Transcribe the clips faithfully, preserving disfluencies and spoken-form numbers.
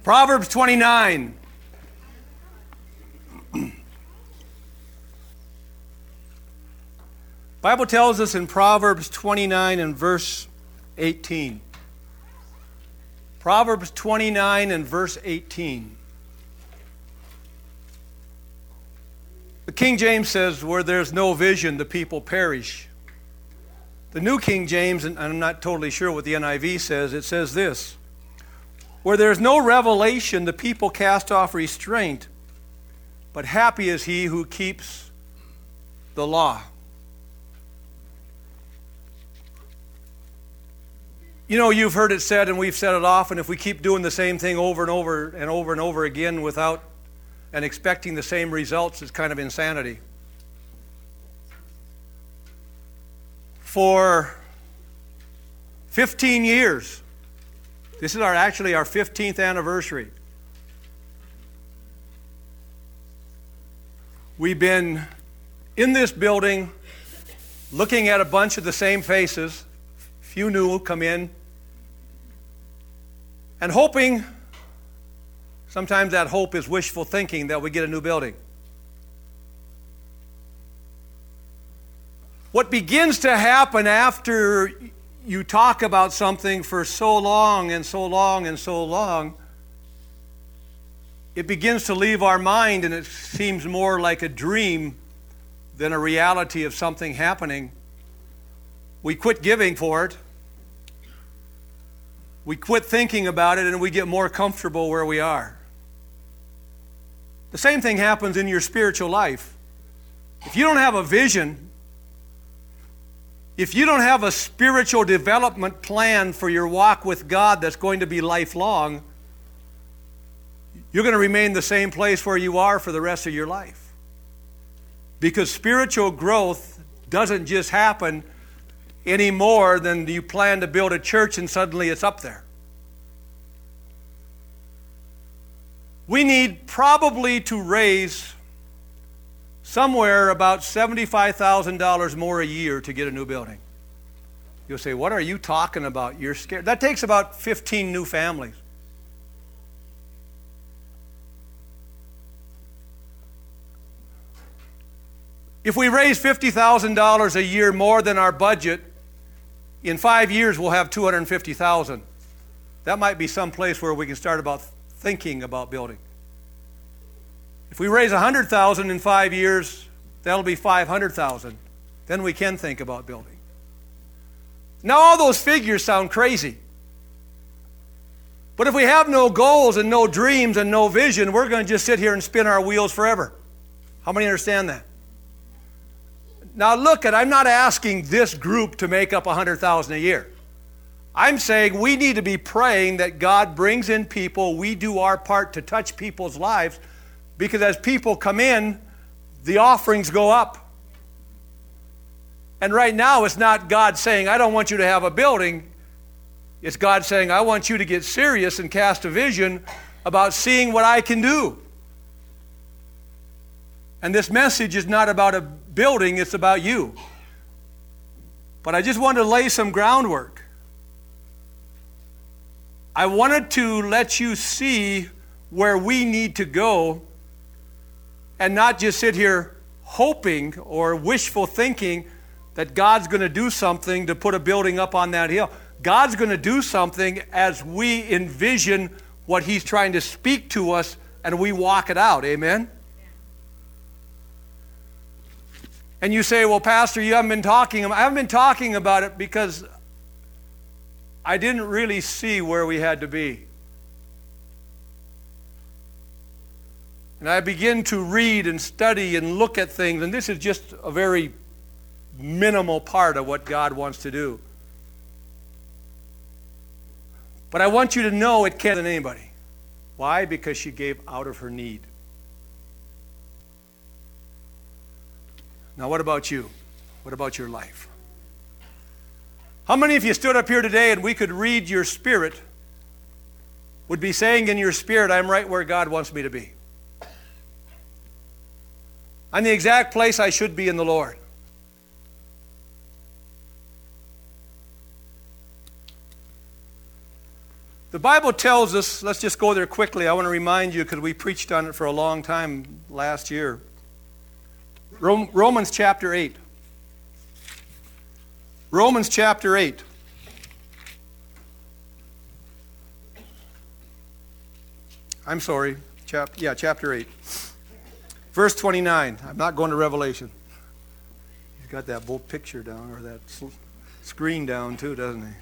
Proverbs twenty-nine. Bible tells us in Proverbs twenty-nine and verse eighteen. Proverbs twenty-nine and verse eighteen. The King James says, where there's no vision, the people perish. The New King James, and I'm not totally sure what the N I V says, it says this: where there's no revelation, the people cast off restraint, but happy is he who keeps the law. You know, you've heard it said, and we've said it often, if we keep doing the same thing over and over and over and over again without and expecting the same results, it's kind of insanity. For fifteen years, this is our actually our fifteenth anniversary, we've been in this building looking at a bunch of the same faces. Few new come in, and hoping, sometimes that hope is wishful thinking, that we get a new building. What begins to happen after you talk about something for so long and so long and so long, it begins to leave our mind, and it seems more like a dream than a reality of something happening. We quit giving for it. We quit thinking about it, and we get more comfortable where we are. The same thing happens in your spiritual life. If you don't have a vision, if you don't have a spiritual development plan for your walk with God that's going to be lifelong, you're going to remain the same place where you are for the rest of your life. Because spiritual growth doesn't just happen any more than you plan to build a church and suddenly it's up there. We need probably to raise somewhere about seventy-five thousand dollars more a year to get a new building. You'll say, what are you talking about? You're scared. That takes about fifteen new families. If we raise fifty thousand dollars a year more than our budget, in five years we'll have two hundred fifty thousand dollars. That might be some place where we can start about thinking about building. If we raise one hundred thousand dollars in five years, that'll be five hundred thousand dollars. Then we can think about building. Now all those figures sound crazy. But if we have no goals and no dreams and no vision, we're going to just sit here and spin our wheels forever. How many understand that? Now look, at I'm not asking this group to make up one hundred thousand dollars a year. I'm saying we need to be praying that God brings in people, we do our part to touch people's lives, because as people come in, the offerings go up. And right now it's not God saying, I don't want you to have a building. It's God saying, I want you to get serious and cast a vision about seeing what I can do. And this message is not about a building, it's about you. But I just wanted to lay some groundwork. I wanted to let you see where we need to go and not just sit here hoping or wishful thinking that God's going to do something to put a building up on that hill. God's going to do something as we envision what He's trying to speak to us and we walk it out. Amen? And you say, well, Pastor, you haven't been talking. I haven't been talking about it because I didn't really see where we had to be. And I begin to read and study and look at things, and this is just a very minimal part of what God wants to do. But I want you to know it can't than anybody. Why? Because she gave out of her need. Now what about you? What about your life? How many of you stood up here today and we could read your spirit, would be saying in your spirit, I'm right where God wants me to be. I'm the exact place I should be in the Lord. The Bible tells us, let's just go there quickly. I want to remind you because we preached on it for a long time last year. Romans chapter eight. Romans chapter eight. I'm sorry. Chap- yeah, chapter eight. Verse twenty-nine. I'm not going to Revelation. He's got that bold picture down, or that sl- screen down too, doesn't he?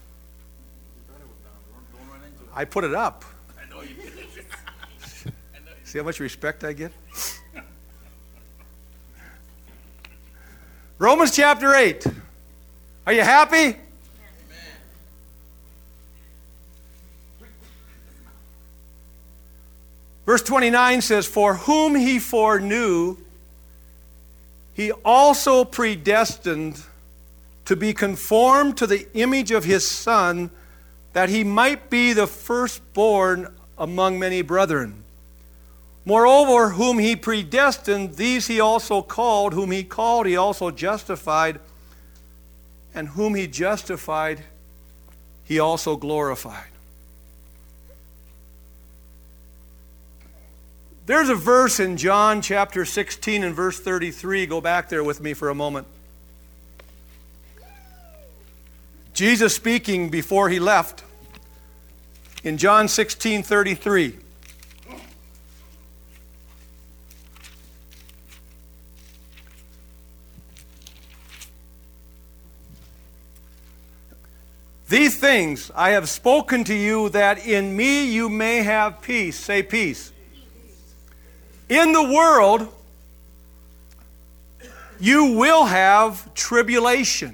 I put it up. I know you did. See how much respect I get? Romans chapter eight. Are you happy? Amen. Verse twenty-nine says, "For whom he foreknew, he also predestined to be conformed to the image of his Son, that he might be the firstborn among many brethren. Moreover, whom he predestined, these he also called. Whom he called, he also justified. And whom he justified, he also glorified." There's a verse in John chapter sixteen and verse thirty-three. Go back there with me for a moment. Jesus speaking before he left in John sixteen thirty-three. "These things I have spoken to you, that in me you may have peace." Say peace. "In the world you will have tribulation."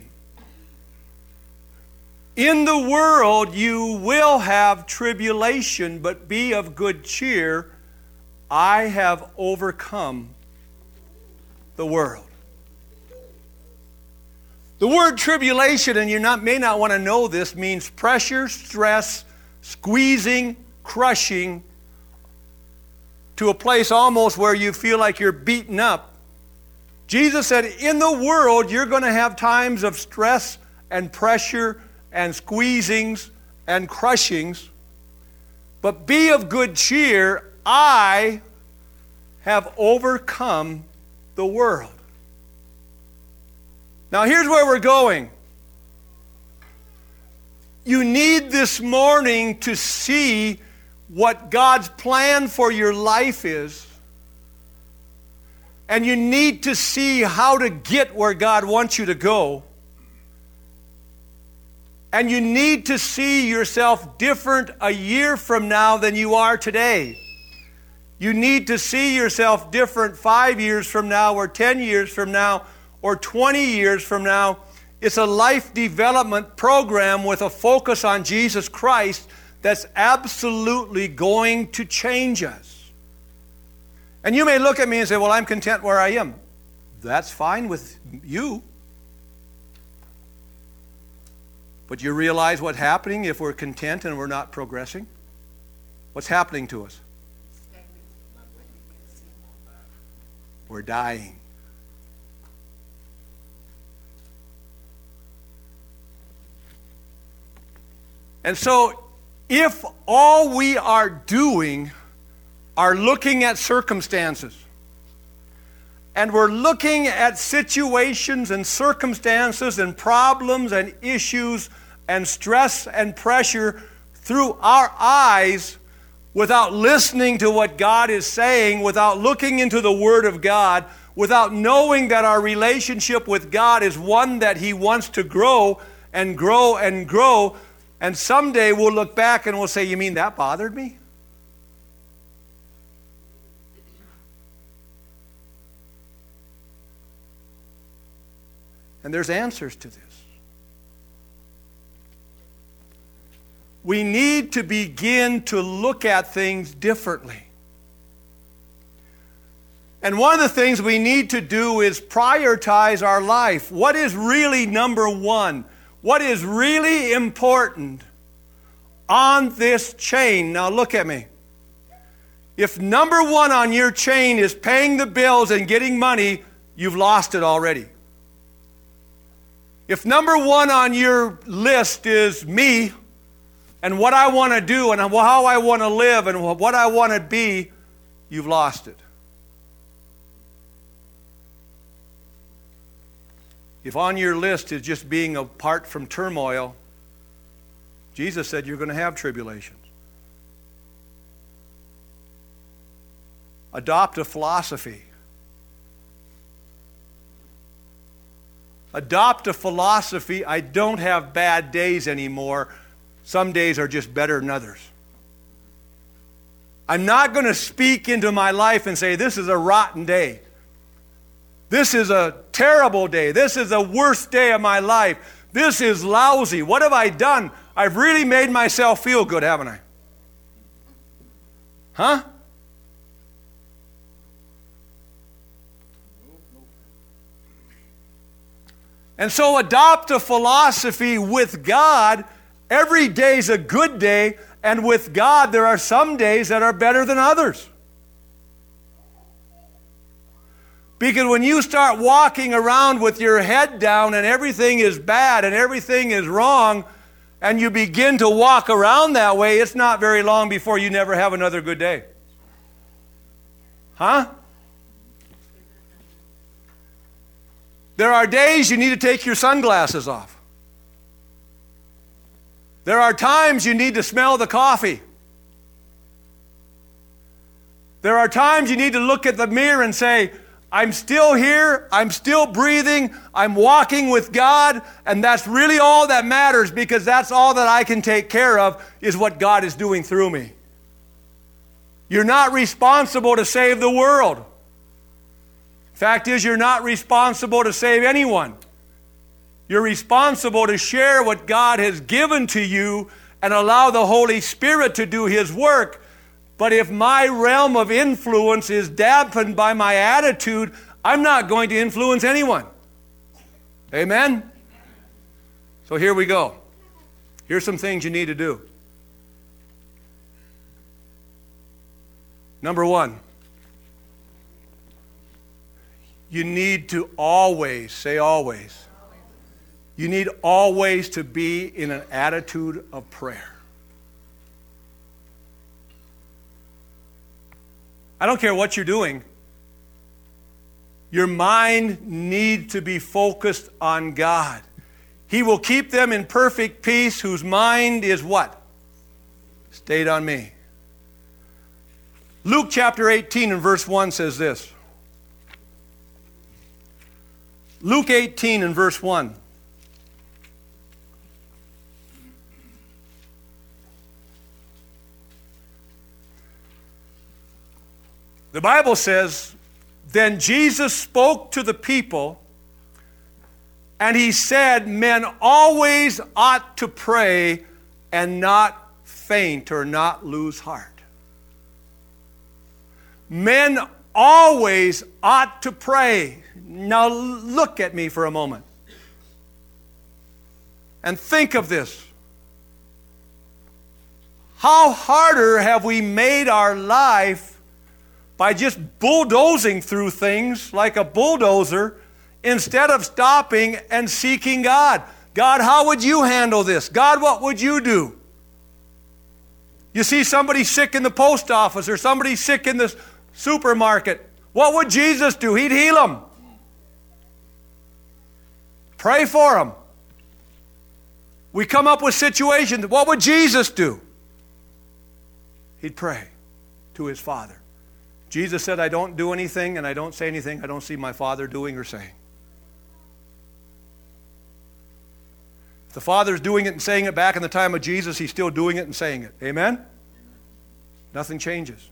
In the world you will have tribulation, but be of good cheer. I have overcome the world. The word tribulation, and you not, may not want to know this, means pressure, stress, squeezing, crushing, to a place almost where you feel like you're beaten up. Jesus said, in the world you're going to have times of stress and pressure and squeezings and crushings, but be of good cheer. I have overcome the world. Now here's where we're going. You need this morning to see what God's plan for your life is. And you need to see how to get where God wants you to go. And you need to see yourself different a year from now than you are today. You need to see yourself different five years from now, or ten years from now, or twenty years from now. It's a life development program with a focus on Jesus Christ that's absolutely going to change us. And you may look at me and say, well, I'm content where I am. That's fine with you. But you realize what's happening if we're content and we're not progressing? What's happening to us? We're dying. And so, if all we are doing are looking at circumstances, and we're looking at situations and circumstances and problems and issues and stress and pressure through our eyes without listening to what God is saying, without looking into the Word of God, without knowing that our relationship with God is one that He wants to grow and grow and grow, and someday we'll look back and we'll say, you mean that bothered me? And there's answers to this. We need to begin to look at things differently. And one of the things we need to do is prioritize our life. What is really number one? What is really important on this chain? Now look at me. If number one on your chain is paying the bills and getting money, you've lost it already. If number one on your list is me, and what I want to do and how I want to live and what I want to be, you've lost it. If on your list is just being apart from turmoil, Jesus said you're going to have tribulations. Adopt a philosophy. Adopt a philosophy. I don't have bad days anymore. Some days are just better than others. I'm not going to speak into my life and say, this is a rotten day. This is a terrible day. This is the worst day of my life. This is lousy. What have I done? I've really made myself feel good, haven't I? Huh? And so adopt a philosophy with God. Every day's a good day, and with God there are some days that are better than others. Because when you start walking around with your head down and everything is bad and everything is wrong, and you begin to walk around that way, it's not very long before you never have another good day. Huh? There are days you need to take your sunglasses off. There are times you need to smell the coffee. There are times you need to look at the mirror and say, I'm still here, I'm still breathing, I'm walking with God, and that's really all that matters, because that's all that I can take care of is what God is doing through me. You're not responsible to save the world. Fact is, you're not responsible to save anyone. You're responsible to share what God has given to you and allow the Holy Spirit to do His work. But if my realm of influence is dampened by my attitude, I'm not going to influence anyone. Amen? So here we go. Here's some things you need to do. Number one, you need to always, say always, you need always to be in an attitude of prayer. I don't care what you're doing. Your mind needs to be focused on God. He will keep them in perfect peace whose mind is what? Stayed on me. Luke chapter eighteen and verse one says this. Luke eighteen and verse one. The Bible says, then Jesus spoke to the people, and he said, men always ought to pray and not faint or not lose heart. Men always ought to pray. Now look at me for a moment. And think of this. How harder have we made our life by just bulldozing through things like a bulldozer instead of stopping and seeking God? God, how would you handle this? God, what would you do? You see somebody sick in the post office or somebody sick in the supermarket. What would Jesus do? He'd heal them. Pray for them. We come up with situations. What would Jesus do? He'd pray to his Father. Jesus said, I don't do anything and I don't say anything I don't see my Father doing or saying. If the Father's doing it and saying it back in the time of Jesus, He's still doing it and saying it. Amen? Nothing changes.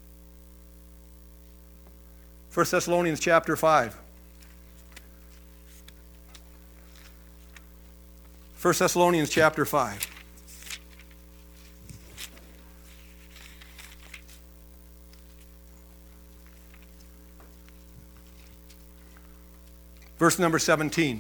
First Thessalonians chapter five. First Thessalonians chapter five. Verse number seventeen.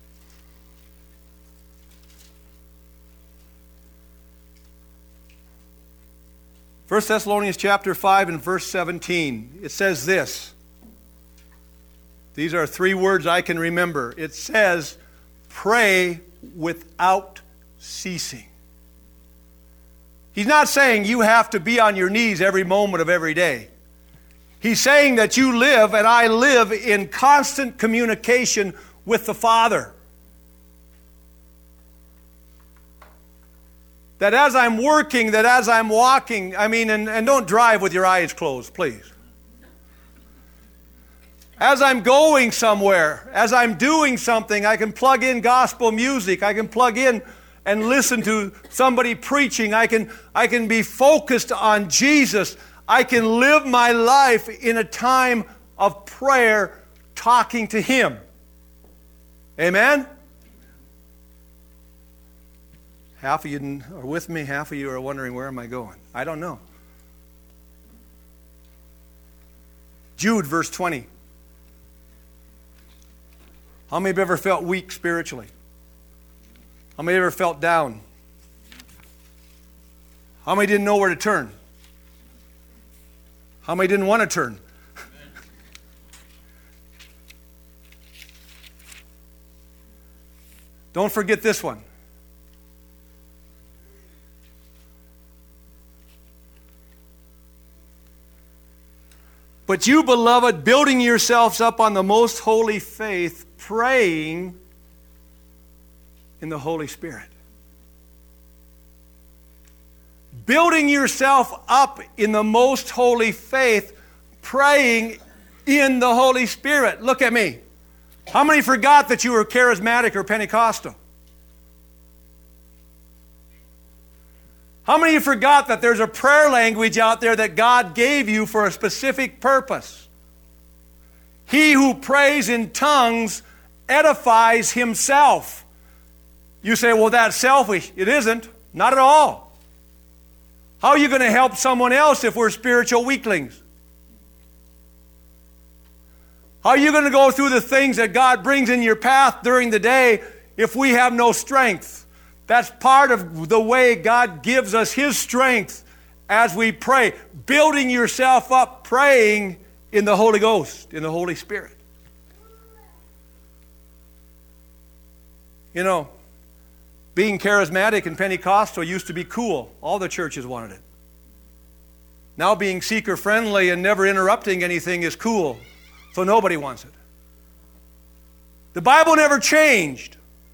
First Thessalonians chapter five and verse seventeen. It says this. These are three words I can remember. It says, pray without ceasing. He's not saying you have to be on your knees every moment of every day. He's saying that you live and I live in constant communication with the Father. That as I'm working, that as I'm walking, I mean, and, and don't drive with your eyes closed, please. As I'm going somewhere, as I'm doing something, I can plug in gospel music. I can plug in and listen to somebody preaching. I can, I can be focused on Jesus. I can live my life in a time of prayer, talking to Him. Amen? Half of you are with me, half of you are wondering, where am I going? I don't know. Jude, verse twenty. How many of you ever felt weak spiritually? How many of you ever felt down? How many didn't know where to turn? How many didn't want to turn? Don't forget this one. But you, beloved, building yourselves up on the most holy faith, praying in the Holy Spirit. Building yourself up in the most holy faith, praying in the Holy Spirit. Look at me. How many forgot that you were charismatic or Pentecostal? How many of you forgot that there's a prayer language out there that God gave you for a specific purpose? He who prays in tongues edifies himself. You say, well, that's selfish. It isn't. Not at all. How are you going to help someone else if we're spiritual weaklings? How are you going to go through the things that God brings in your path during the day if we have no strength? That's part of the way God gives us His strength as we pray. Building yourself up, praying in the Holy Ghost, in the Holy Spirit. You know, being charismatic and Pentecostal used to be cool. All the churches wanted it. Now being seeker-friendly and never interrupting anything is cool, so nobody wants it. The Bible never changed.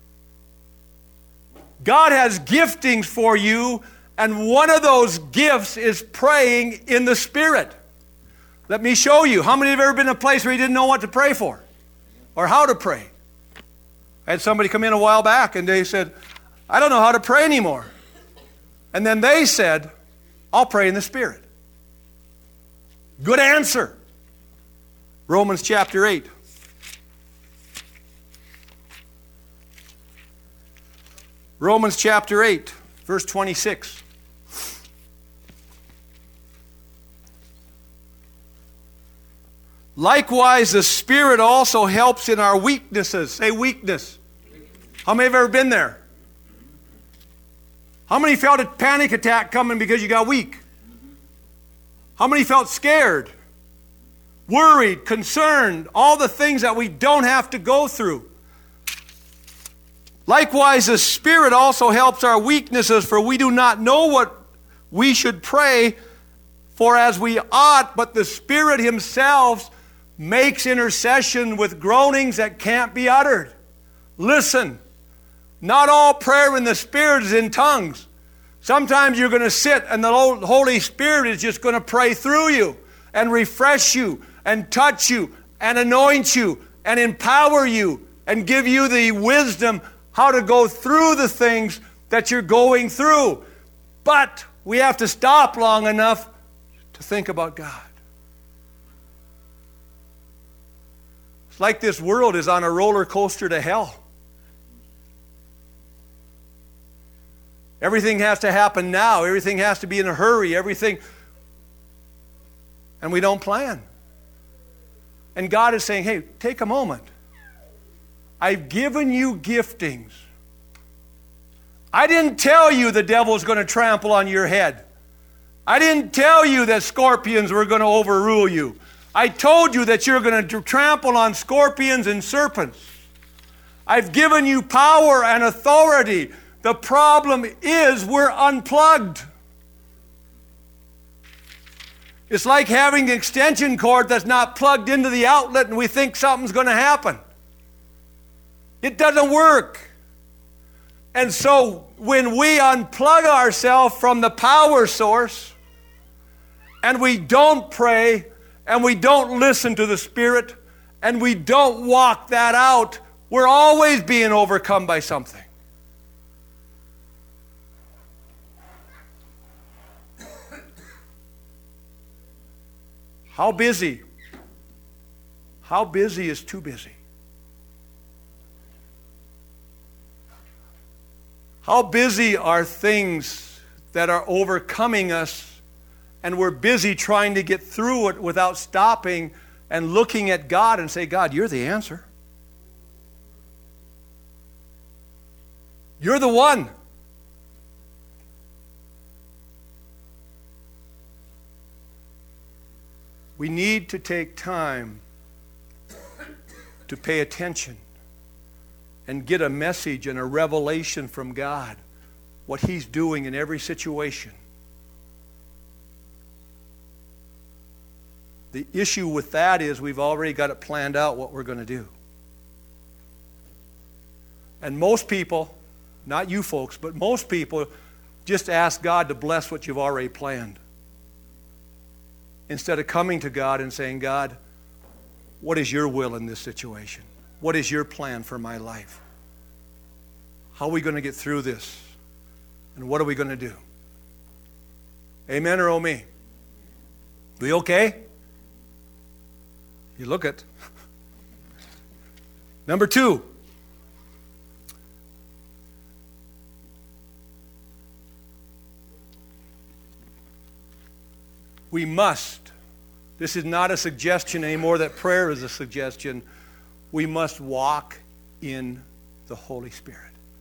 God has giftings for you, and one of those gifts is praying in the Spirit. Let me show you. How many have ever been in a place where you didn't know what to pray for or how to pray? I had somebody come in a while back and they said, I don't know how to pray anymore. And then they said, I'll pray in the Spirit. Good answer. Romans chapter eight. Romans chapter eight, verse twenty-six. Likewise, the Spirit also helps in our weaknesses. Say weakness. How many have ever been there? How many felt a panic attack coming because you got weak? How many felt scared, worried, concerned, all the things that we don't have to go through? Likewise, the Spirit also helps our weaknesses, for we do not know what we should pray for as we ought, but the Spirit Himself makes intercession with groanings that can't be uttered. Listen, not all prayer in the Spirit is in tongues. Sometimes you're going to sit and the Holy Spirit is just going to pray through you and refresh you and touch you and anoint you and empower you and give you the wisdom how to go through the things that you're going through. But we have to stop long enough to think about God. It's like this world is on a roller coaster to hell. Everything has to happen now. Everything has to be in a hurry. Everything. And we don't plan. And God is saying, hey, take a moment. I've given you giftings. I didn't tell you the devil's going to trample on your head. I didn't tell you that scorpions were going to overrule you. I told you that you're going to trample on scorpions and serpents. I've given you power and authority. The problem is we're unplugged. It's like having an extension cord that's not plugged into the outlet and we think something's going to happen. It doesn't work. And so when we unplug ourselves from the power source and we don't pray and we don't listen to the Spirit and we don't walk that out, we're always being overcome by something. How busy? How busy is too busy? How busy are things that are overcoming us, and we're busy trying to get through it without stopping and looking at God and say, God, you're the answer. You're the one. We need to take time to pay attention and get a message and a revelation from God, what He's doing in every situation. The issue with that is we've already got it planned out what we're going to do. And most people, not you folks, but most people just ask God to bless what you've already planned, instead of coming to God and saying, God, what is your will in this situation? What is your plan for my life? How are we going to get through this? And what are we going to do? Amen or oh me? We okay? You look it. Number two. We must, this is not a suggestion anymore that prayer is a suggestion, we must walk in the Holy Spirit.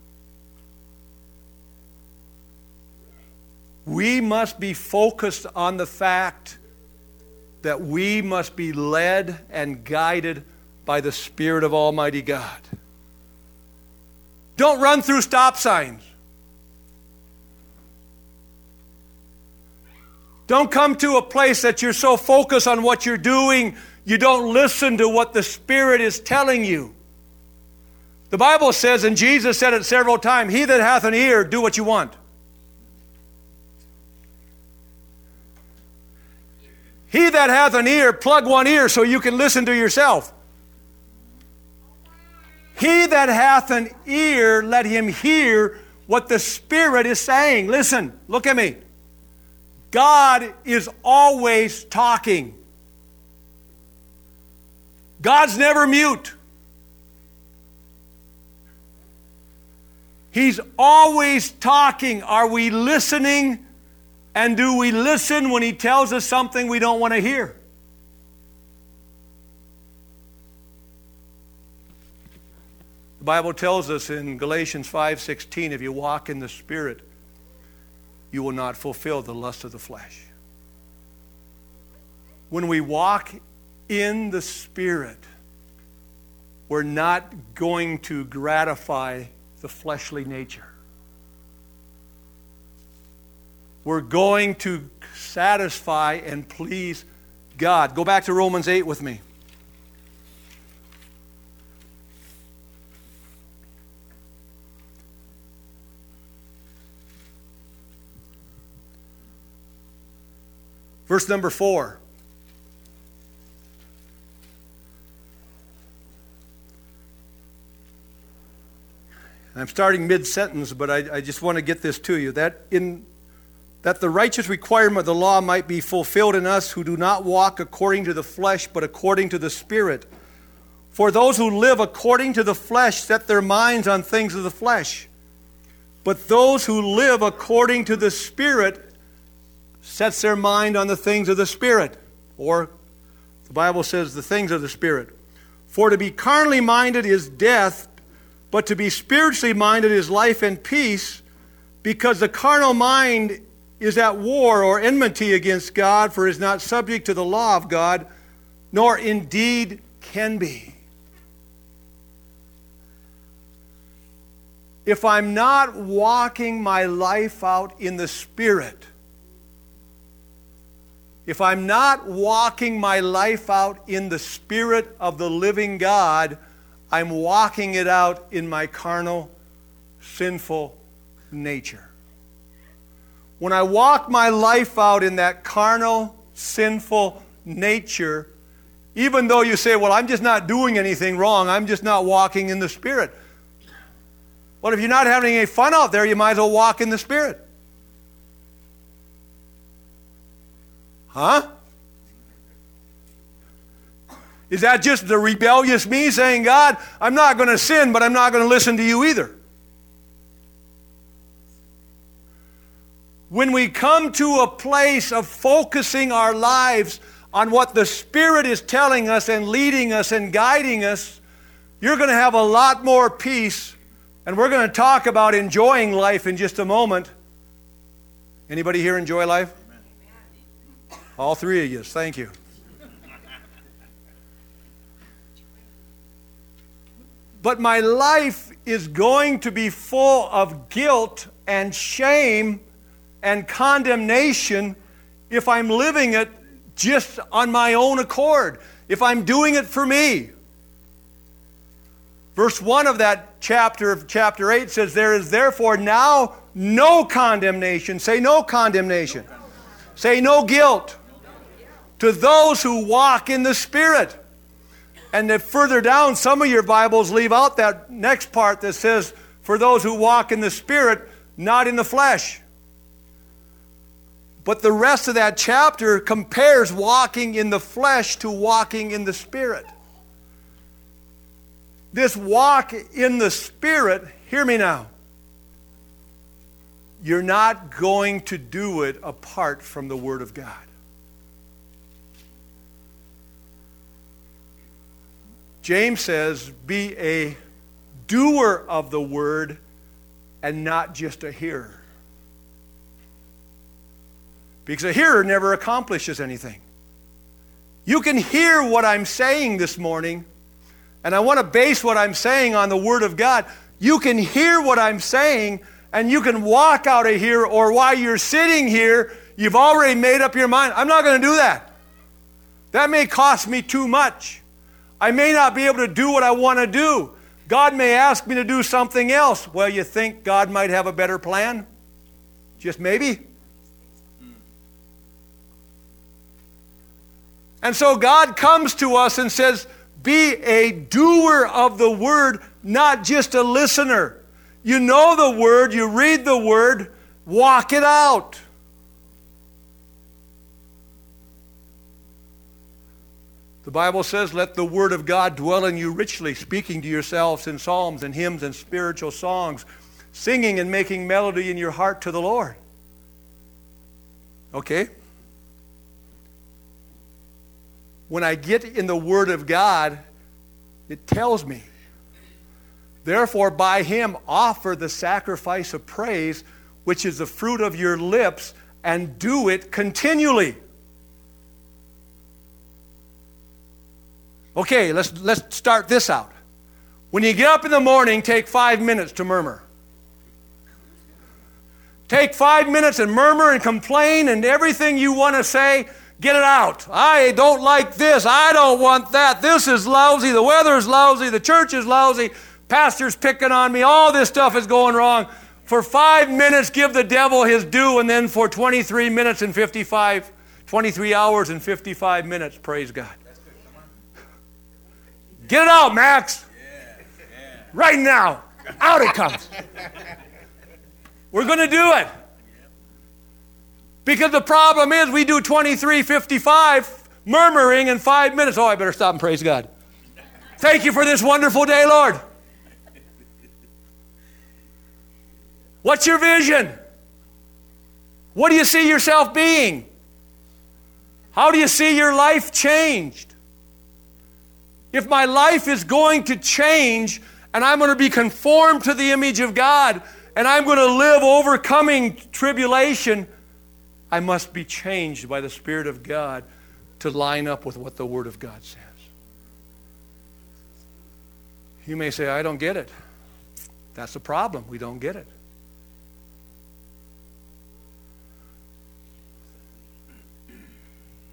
We must be focused on the fact that we must be led and guided by the Spirit of Almighty God. Don't run through stop signs. Don't come to a place that you're so focused on what you're doing, you don't listen to what the Spirit is telling you. The Bible says, and Jesus said it several times, he that hath an ear, do what you want. He that hath an ear, plug one ear so you can listen to yourself. He that hath an ear, let him hear what the Spirit is saying. Listen, look at me. God is always talking. God's never mute. He's always talking. Are we listening? And do we listen when He tells us something we don't want to hear? The Bible tells us in Galatians five sixteen, if you walk in the Spirit, you will not fulfill the lust of the flesh. When we walk in the Spirit, we're not going to gratify the fleshly nature. We're going to satisfy and please God. Go back to Romans eight with me. Verse number four. I'm starting mid-sentence, but I, I just want to get this to you. That in that the righteous requirement of the law might be fulfilled in us who do not walk according to the flesh, but according to the Spirit. For those who live according to the flesh set their minds on things of the flesh. But those who live according to the Spirit sets their mind on the things of the Spirit. Or the Bible says the things of the Spirit. For to be carnally minded is death, but to be spiritually minded is life and peace, because the carnal mind is at war or enmity against God, for is not subject to the law of God, nor indeed can be. If I'm not walking my life out in the Spirit, if I'm not walking my life out in the Spirit of the living God, I'm walking it out in my carnal, sinful nature. When I walk my life out in that carnal, sinful nature, even though you say, well, I'm just not doing anything wrong, I'm just not walking in the Spirit. Well, if you're not having any fun out there, you might as well walk in the Spirit. Huh? Is that just the rebellious me saying, God, I'm not going to sin, but I'm not going to listen to you either? When we come to a place of focusing our lives on what the Spirit is telling us and leading us and guiding us, you're going to have a lot more peace. And we're going to talk about enjoying life in just a moment. Anybody here enjoy life? Amen. All three of you. Thank you. But my life is going to be full of guilt and shame and condemnation if I'm living it just on my own accord, if I'm doing it for me. Verse one of that chapter of chapter eight says, there is therefore now no condemnation. Say no condemnation. No condemnation. Say no guilt. No guilt. To those who walk in the Spirit. And then further down, some of your Bibles leave out that next part that says, for those who walk in the Spirit, not in the flesh. But the rest of that chapter compares walking in the flesh to walking in the Spirit. This walk in the Spirit, hear me now, you're not going to do it apart from the Word of God. James says, be a doer of the Word and not just a hearer. Because a hearer never accomplishes anything. You can hear what I'm saying this morning, and I want to base what I'm saying on the Word of God. You can hear what I'm saying, and you can walk out of here, or while you're sitting here, you've already made up your mind. I'm not going to do that. That may cost me too much. I may not be able to do what I want to do. God may ask me to do something else. Well, you think God might have a better plan? Just maybe. And so God comes to us and says, be a doer of the Word, not just a listener. You know the Word, you read the Word, walk it out. The Bible says, let the Word of God dwell in you richly, speaking to yourselves in psalms and hymns and spiritual songs, singing and making melody in your heart to the Lord. Okay? When I get in the Word of God, it tells me, therefore by Him offer the sacrifice of praise, which is the fruit of your lips, and do it continually. Okay, let's, let's start this out. When you get up in the morning, take five minutes to murmur. Take five minutes and murmur and complain and everything you want to say, get it out. I don't like this. I don't want that. This is lousy. The weather is lousy. The church is lousy. Pastor's picking on me. All this stuff is going wrong. For five minutes, give the devil his due, and then for twenty-three minutes and fifty-five, twenty-three hours and fifty-five minutes, praise God. Get it out, Max. Yeah, yeah. Right now. Out it comes. We're going to do it. Because the problem is we do twenty-three fifty-five murmuring in five minutes. Oh, I better stop and praise God. Thank you for this wonderful day, Lord. What's your vision? What do you see yourself being? How do you see your life changed? If my life is going to change and I'm going to be conformed to the image of God and I'm going to live overcoming tribulation, I must be changed by the Spirit of God to line up with what the Word of God says. You may say, I don't get it. That's the problem. We don't get it.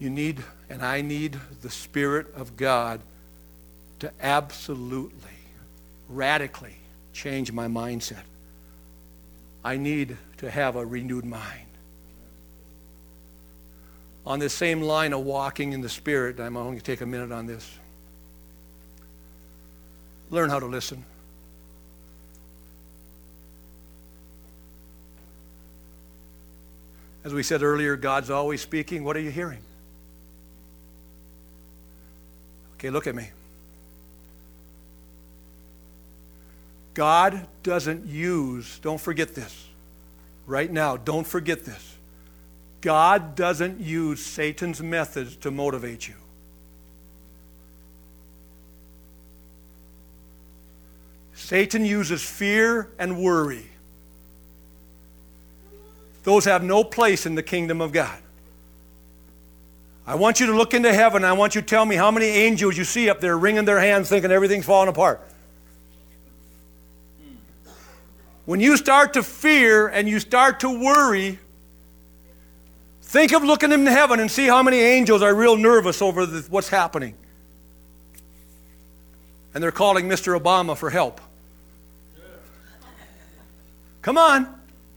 You need, and I need, the Spirit of God to absolutely, radically change my mindset. I need to have a renewed mind. On this same line of walking in the Spirit, I'm only going to take a minute on this. Learn how to listen. As we said earlier, God's always speaking. What are you hearing? Okay, look at me. God doesn't use, don't forget this. Right now, don't forget this. God doesn't use Satan's methods to motivate you. Satan uses fear and worry. Those have no place in the kingdom of God. I want you to look into heaven. I want you to tell me how many angels you see up there wringing their hands thinking everything's falling apart. When you start to fear and you start to worry, think of looking into heaven and see how many angels are real nervous over the, what's happening. And they're calling Mister Obama for help. Come on.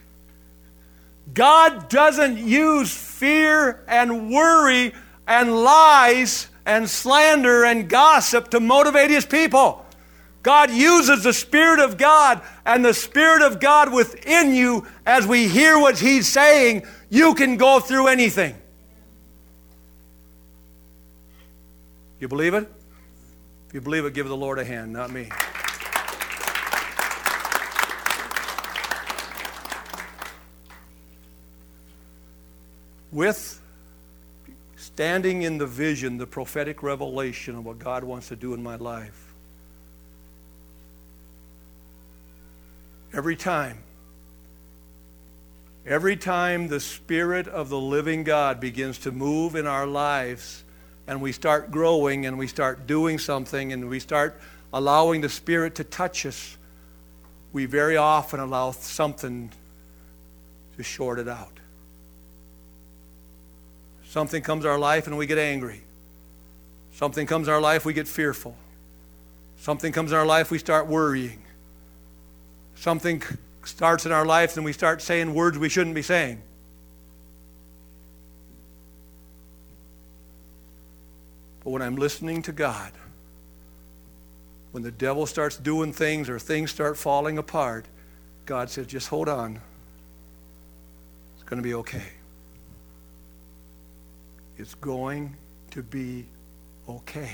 God doesn't use fear and worry and lies and slander and gossip to motivate His people. God uses the Spirit of God, and the Spirit of God within you, as we hear what He's saying, you can go through anything. You believe it? If you believe it, give the Lord a hand, not me. With standing in the vision, the prophetic revelation of what God wants to do in my life, every time, every time the Spirit of the living God begins to move in our lives and we start growing and we start doing something and we start allowing the Spirit to touch us, we very often allow something to short it out. Something comes in our life and we get angry. Something comes in our life, we get fearful. Something comes in our life, we start worrying. Something starts in our lives and we start saying words we shouldn't be saying. But when I'm listening to God, when the devil starts doing things or things start falling apart, God says, just hold on. It's going to be okay. It's going to be okay.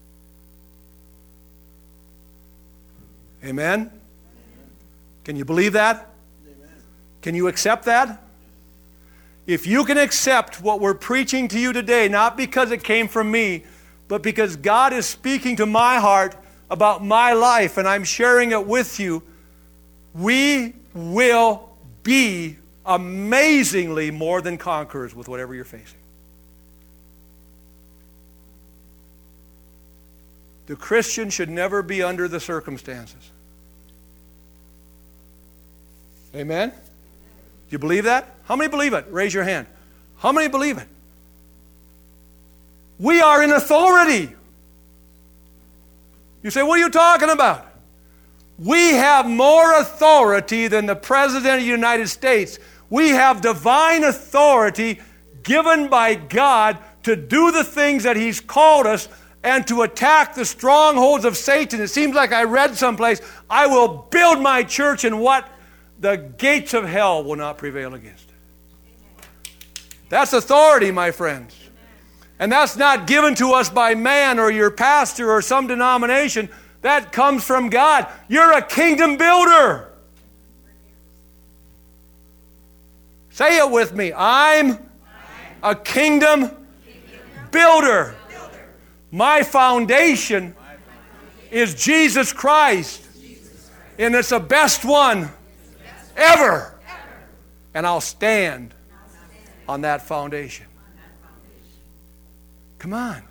Amen? Can you believe that? Amen. Can you accept that? If you can accept what we're preaching to you today, not because it came from me, but because God is speaking to my heart about my life and I'm sharing it with you, we will be amazingly more than conquerors with whatever you're facing. The Christian should never be under the circumstances. Amen? Do you believe that? How many believe it? Raise your hand. How many believe it? We are in authority. You say, what are you talking about? We have more authority than the President of the United States. We have divine authority given by God to do the things that He's called us and to attack the strongholds of Satan. It seems like I read someplace, I will build my church and what? The gates of hell will not prevail against it. That's authority, my friends. And that's not given to us by man or your pastor or some denomination. That comes from God. You're a kingdom builder. Say it with me. I'm a kingdom builder. My foundation is Jesus Christ. And it's the best one ever. And I'll stand on that foundation. Come on.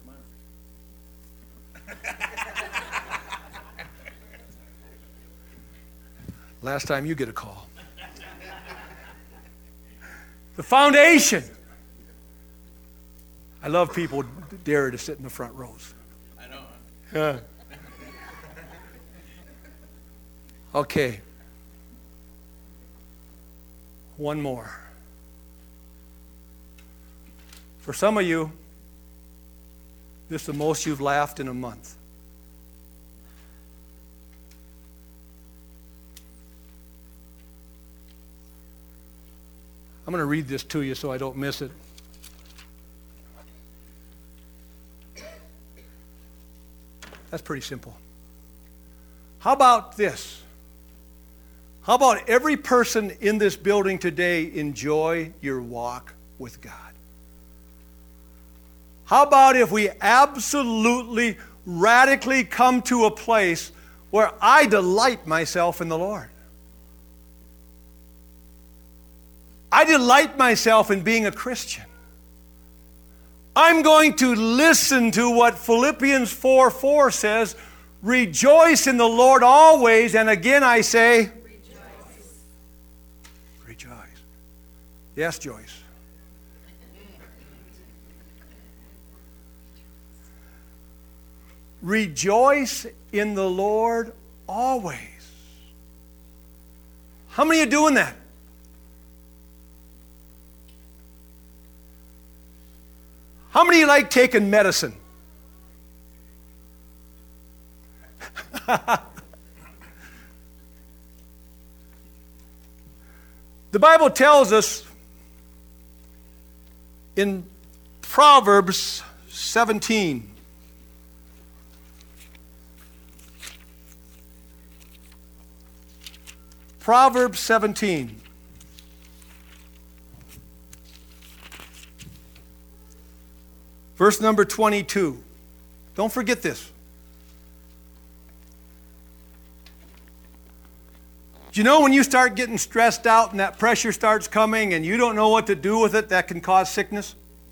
Last time you get a call. The foundation. I love people dare to sit in the front rows. I know. Yeah. Okay. One more. For some of you, this is the most you've laughed in a month. I'm going to read this to you so I don't miss it. That's pretty simple. How about this? How about every person in this building today enjoy your walk with God? How about if we absolutely, radically come to a place where I delight myself in the Lord? I delight myself in being a Christian. I'm going to listen to what Philippians four four says, rejoice in the Lord always, and again I say, rejoice. Rejoice. Yes, Joyce. Rejoice in the Lord always. How many are doing that? How many like taking medicine? The Bible tells us in Proverbs seventeen, Proverbs seventeen. Verse number twenty-two. Don't forget this. Do you know when you start getting stressed out and that pressure starts coming and you don't know what to do with it, that can cause sickness?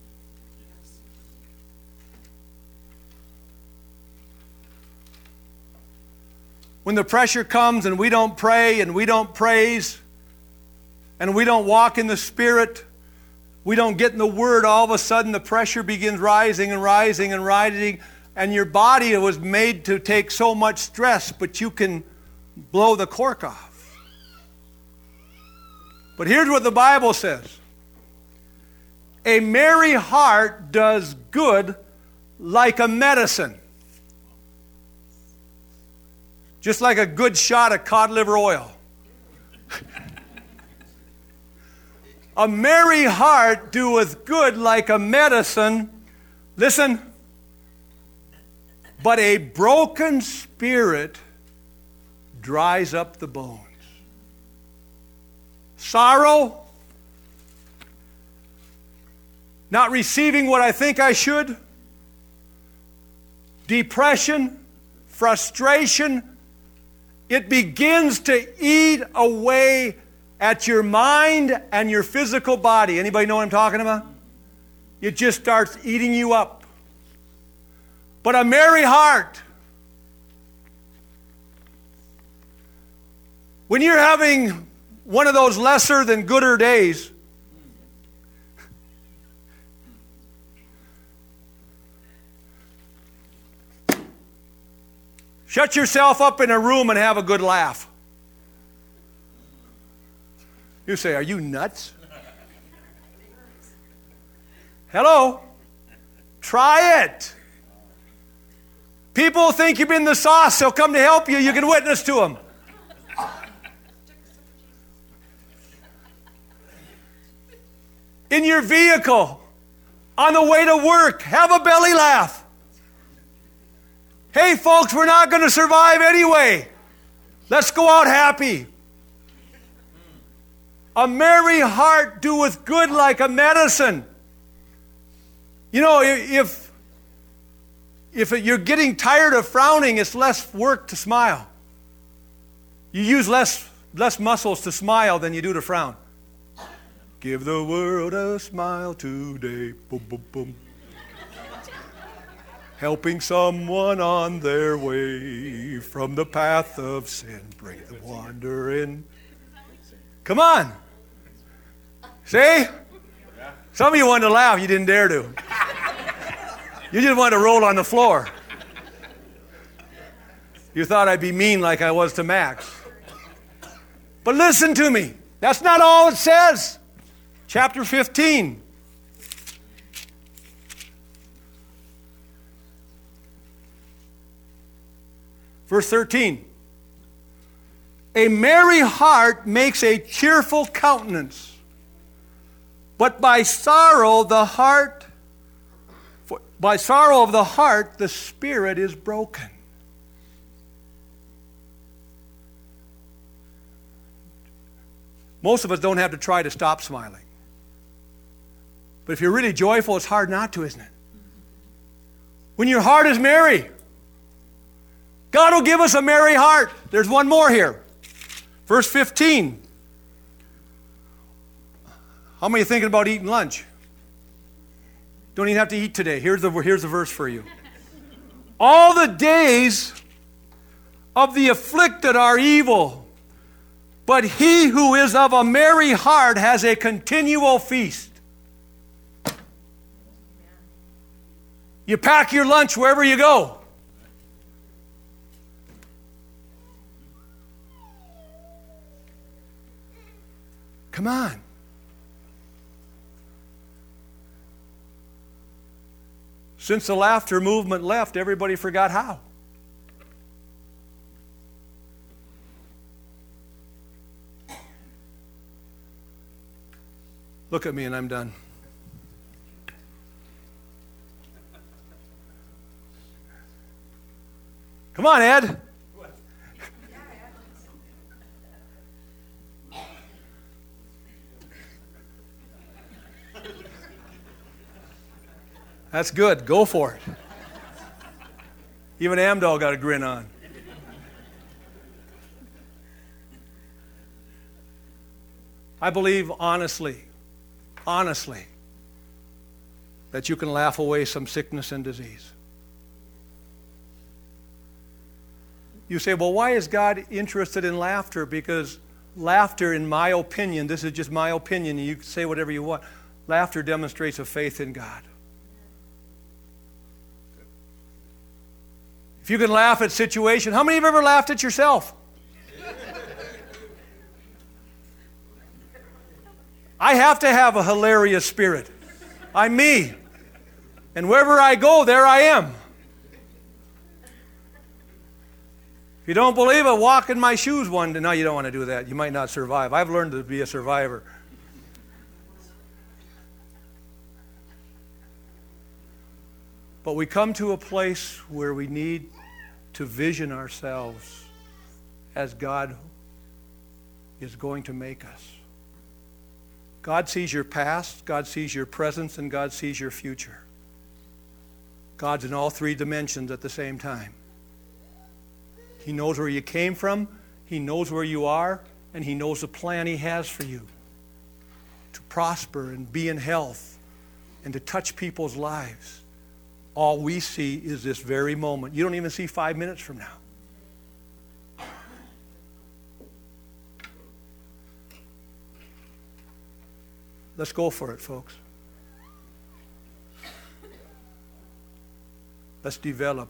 When the pressure comes and we don't pray and we don't praise and we don't walk in the Spirit, we don't get in the Word, all of a sudden the pressure begins rising and rising and rising, and your body was made to take so much stress, but you can blow the cork off. But here's what the Bible says. A merry heart does good like a medicine. Just like a good shot of cod liver oil. A merry heart doeth good like a medicine. Listen. But a broken spirit dries up the bones. Sorrow. Not receiving what I think I should. Depression. Frustration. It begins to eat away at your mind and your physical body. Anybody know what I'm talking about? It just starts eating you up. But a merry heart. When you're having one of those lesser than gooder days, shut yourself up in a room and have a good laugh. You say, are you nuts? Hello? Try it. People think you've been the sauce. They'll come to help you. You can witness to them. In your vehicle, on the way to work, have a belly laugh. Hey, folks, we're not going to survive anyway. Let's go out happy. A merry heart doeth good like a medicine. You know, if, if you're getting tired of frowning, it's less work to smile. You use less, less muscles to smile than you do to frown. Give the world a smile today. Boom, boom, boom. Helping someone on their way from the path of sin. Bring the wandering. Come on. See? Some of you wanted to laugh. You didn't dare to. You just wanted to roll on the floor. You thought I'd be mean like I was to Max. But listen to me. That's not all it says. Chapter fifteen. Verse thirteen. A merry heart makes a cheerful countenance, but by sorrow the heart, by sorrow of the heart the spirit is broken. Most of us don't have to try to stop smiling. But if you're really joyful, it's hard not to, isn't it? When your heart is merry, God will give us a merry heart. There's one more here. Verse fifteen. How many are thinking about eating lunch? Don't even have to eat today. Here's the, here's the verse for you. All the days of the afflicted are evil, but he who is of a merry heart has a continual feast. You pack your lunch wherever you go. Come on. Since the laughter movement left, everybody forgot how. Look at me and I'm done. Come on, Ed. That's good. Go for it. Even Amdal got a grin on. I believe honestly, honestly, that you can laugh away some sickness and disease. You say, well, why is God interested in laughter? Because laughter, in my opinion, this is just my opinion, and you can say whatever you want, laughter demonstrates a faith in God. If you can laugh at situation, how many of you have ever laughed at yourself? I have to have a hilarious spirit. I'm me. And wherever I go, there I am. If you don't believe it, walk in my shoes one day. No, you don't want to do that. You might not survive. I've learned to be a survivor. But we come to a place where we need to vision ourselves as God is going to make us. God sees your past, God sees your present, and God sees your future. God's in all three dimensions at the same time. He knows where you came from, He knows where you are, and He knows the plan He has for you to prosper and be in health and to touch people's lives. All we see is this very moment. You don't even see five minutes from now. Let's go for it, folks. Let's develop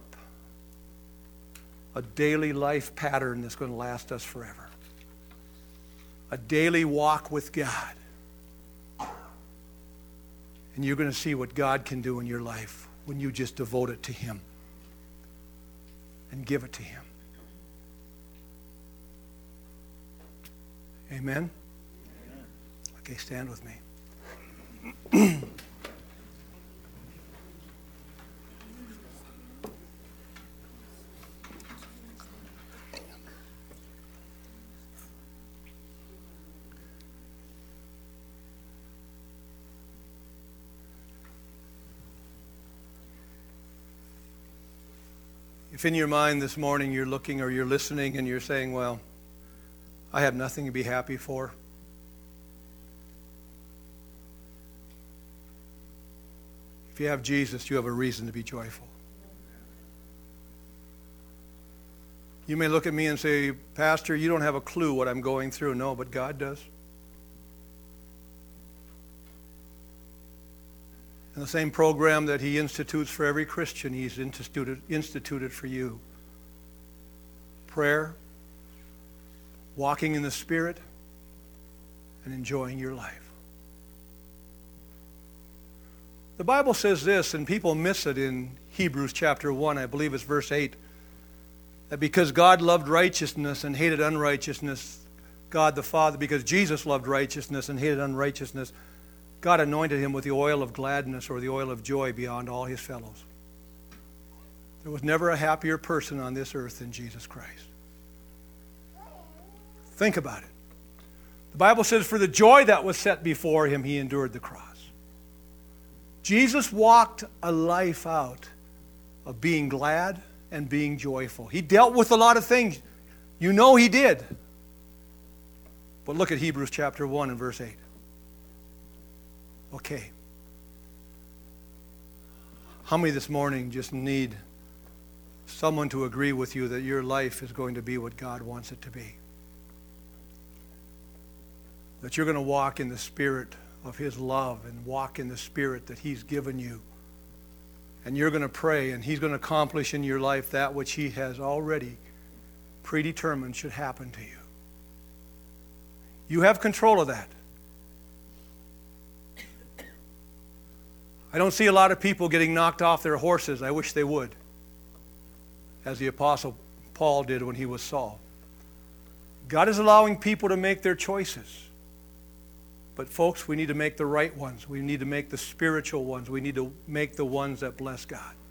a daily life pattern that's going to last us forever. A daily walk with God. And you're going to see what God can do in your life when you just devote it to Him and give it to Him. Amen? Amen. Okay, stand with me. If in your mind this morning you're looking or you're listening and you're saying, well, I have nothing to be happy for. If you have Jesus, you have a reason to be joyful. You may look at me and say, Pastor, you don't have a clue what I'm going through. No, but God does. And the same program that he institutes for every Christian, he's instituted, instituted for you. Prayer, walking in the Spirit, and enjoying your life. The Bible says this, and people miss it in Hebrews chapter one, I believe it's verse eight, that because God loved righteousness and hated unrighteousness, God the Father, because Jesus loved righteousness and hated unrighteousness, God anointed him with the oil of gladness or the oil of joy beyond all his fellows. There was never a happier person on this earth than Jesus Christ. Think about it. The Bible says, for the joy that was set before him, he endured the cross. Jesus walked a life out of being glad and being joyful. He dealt with a lot of things. You know he did. But look at Hebrews chapter one and verse eight. Okay. How many this morning just need someone to agree with you that your life is going to be what God wants it to be? That you're going to walk in the Spirit of his love and walk in the Spirit that he's given you. And you're going to pray, and he's going to accomplish in your life that which he has already predetermined should happen to you. You have control of that. I don't see a lot of people getting knocked off their horses. I wish they would, as the Apostle Paul did when he was Saul. God is allowing people to make their choices. But folks, we need to make the right ones. We need to make the spiritual ones. We need to make the ones that bless God.